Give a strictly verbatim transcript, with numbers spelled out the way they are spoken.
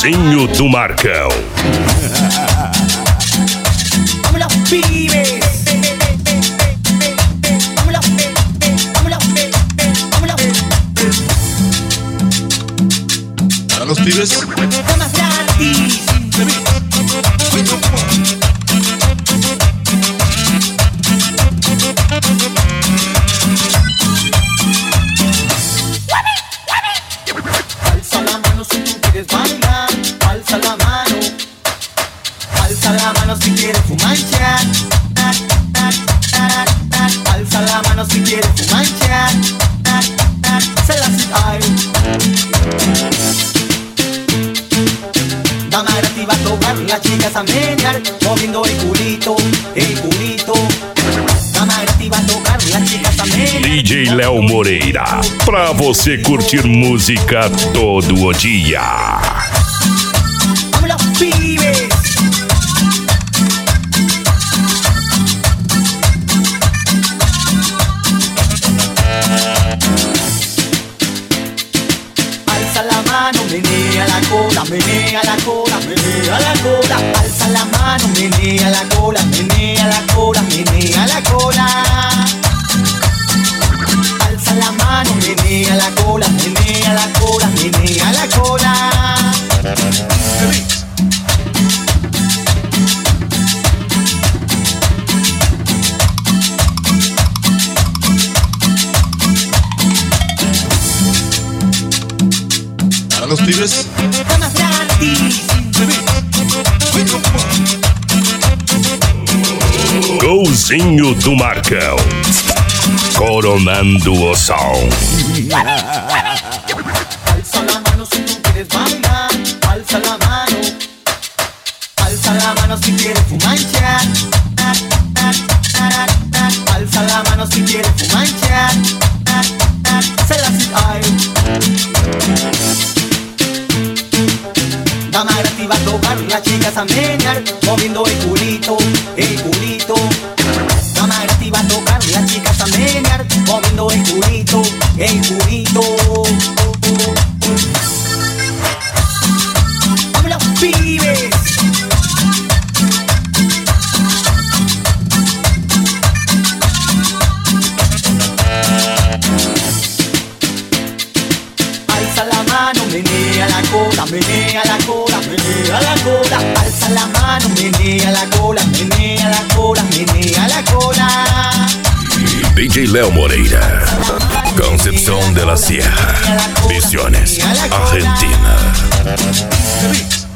Golzinho do Marcão. Vámonos, pibes. Vámonos, vámonos, vámonos. Para los pibes. Damas gratis. Alza la mano si tú quieres bailar. Alza la mano. Alza la mano si quieres fumanchar. Alza la mano si quieres fumanchar. Se la ay. Dama gratis va a tocar, las chicas a menear, moviendo el culito, el culito. Dama gratis va a tocar, las chicas a menear. D J Léo Moreira, pra você curtir música todo o dia. Vámonos, pibes. Alza la mano, menea la cola, menea la cola, menea la cola. Alza la mano, menea la cola, menea la cola, menea la cola. Alza la mano, menea la cola, menea la cola, menea la cola. Para los pibes. Damas gratis. Golzinho do Marcão, coronando o som. Alza la mano si tú quieres bailar. Alza la mano. Alza la mano si quieres fumanchar. Alza la mano si quieres fumanchar. Se la ay. Dama gratis va a tocar, las chicas a menear, moviendo el culito, el culito. Dama gratis va a tocar, las chicas a menear, moviendo el culito, el culito. Vámonos, pibes. Alza la mano, menea la cola, menea la cola, menea la cola. Alza la mano, menea la cola, menea la cola, menea la cola. D J Léo Moreira, Concepción de la Sierra, Misiones, Argentina.